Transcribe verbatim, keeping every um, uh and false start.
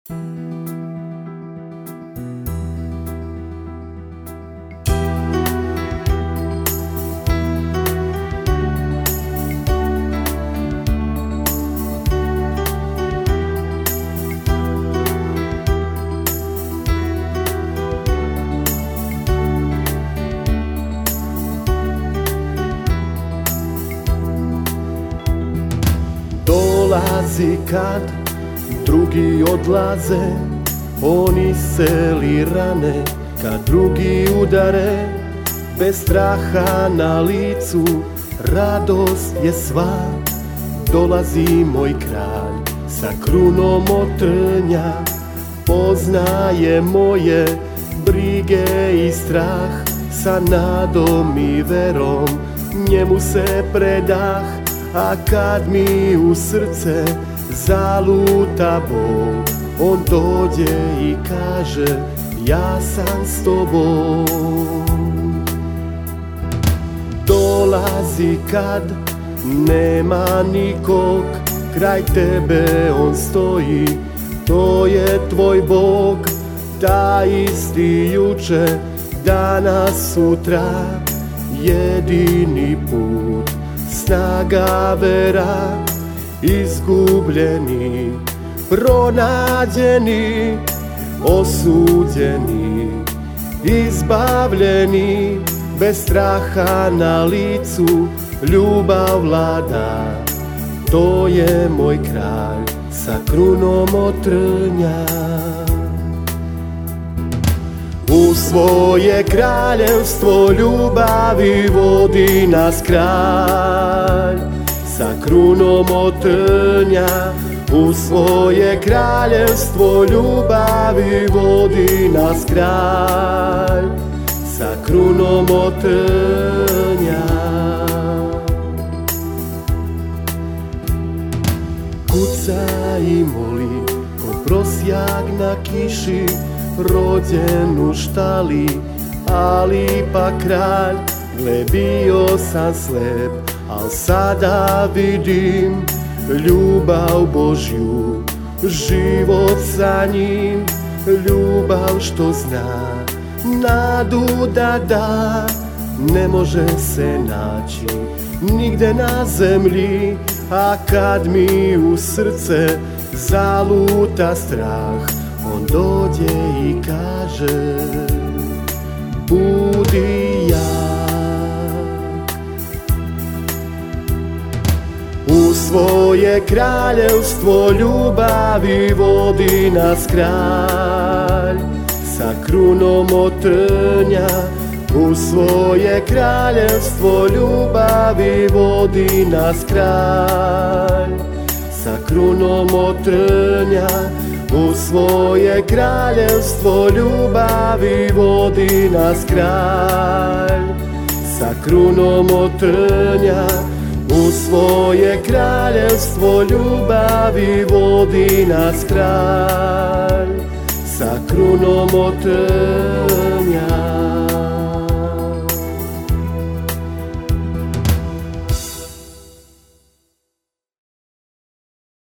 Dolazi kad drugi odlaze, on isceli rane, kad drugi udare, bez straha na licu, radost je sva. Dolazi moj kralj sa krunom od trnja, poznaje moje brige i strah, sa nadom i verom njemu se predah. A kad mi u srce zaluta bol, on dođe i kaže ja sam s tobom. Dolazi kad nema nikog, kraj tebe on stoji, to je tvoj Bog. Taj isti juče, danas, sutra, jedini put, snaga, vera, izgubljeni, pronađeni, osuđeni, izbavljeni, bez straha na licu, ljubav vlada. To je moj kralj sa krunom od trnja. U svoje kraljevstvo ljubavi vodi nas kralj sa krunom od trnja. U svoje kraljevstvo ljubavi vodi nas kralj sa krunom od trnja. Kuca i moli ko prosjak na kiši, rođen u štali, ali pa kralj. Gle, bio sam slep, al sada vidim ljubav Božju, život sa njim, ljubav što zna nadu da da. Ne može se naći nigde na zemlji, a kad mi u srce zaluta strah, on dođe i kaže budi jak. U svoje kraljevstvo ljubavi vodi nas kralj sa krunom od trnja. U svoje kraljevstvo ljubavi vodi nas kralj sa krunom od trnja. U svoje kraljevstvo ljubavi vodi nas kralj sa krunom od trnja. U svoje kraljevstvo ljubavi vodi nas kralj sa krunom od trnja.